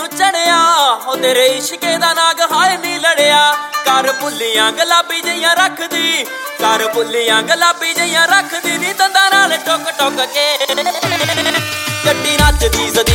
मैनू चढ़िया हो तेरे इश्के दा नाग हाय नी लड़िया कर भुलियां गुलाबी जिहियां रखदी कर भुलियां गुलाबी जिहियां रखदी नी दंदां नाल टुक टुक के गड्डी नचदी